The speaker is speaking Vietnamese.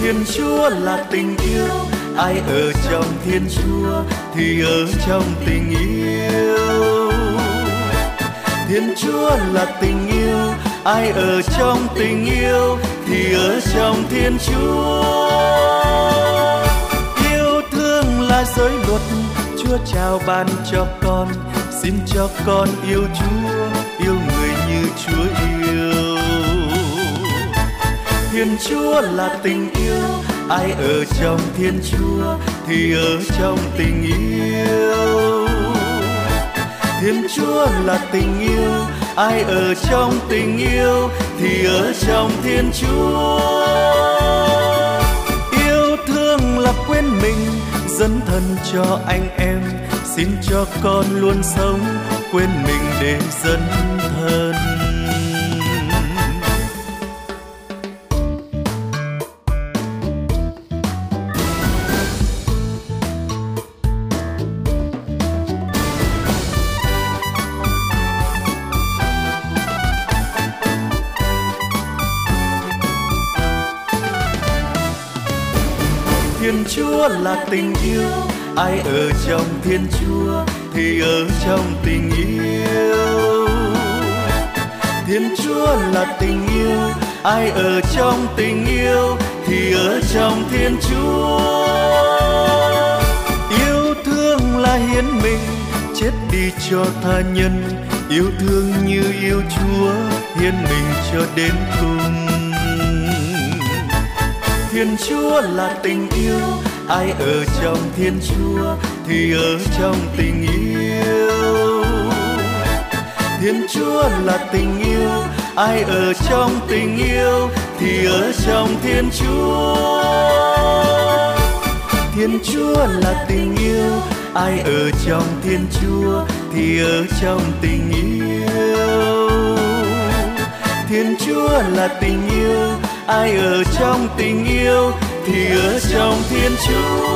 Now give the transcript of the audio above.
Thiên Chúa là tình yêu, ai ở trong Thiên Chúa thì ở trong tình yêu. Thiên Chúa là tình yêu, ai ở trong tình yêu thì ở trong Thiên Chúa. Yêu thương là giới luật Chúa trao ban cho con, xin cho con yêu Chúa, yêu người như Chúa yêu. Thiên Chúa là tình yêu, ai ở trong Thiên Chúa thì ở trong tình yêu. Thiên Chúa là tình yêu, ai ở trong tình yêu thì ở trong Thiên Chúa. Yêu thương là quên mình, dấn thân cho anh em, xin cho con luôn sống quên mình để dấn thân. Thiên Chúa là tình yêu, ai ở trong Thiên Chúa thì ở trong tình yêu. Thiên Chúa là tình yêu, ai ở trong tình yêu thì ở trong Thiên Chúa. Yêu thương là hiến mình, chết đi cho tha nhân, yêu thương như yêu Chúa, hiến mình cho đến cùng. Thiên Chúa là tình yêu, ai ở trong Thiên Chúa thì ở trong tình yêu. Thiên Chúa là tình yêu, ai ở trong tình yêu thì ở trong Thiên Chúa. Thiên Chúa là tình yêu, ai ở trong Thiên Chúa thì ở trong tình yêu. Thiên Chúa là tình yêu, ai ở trong tình yêu thì ở trong Thiên Chúa.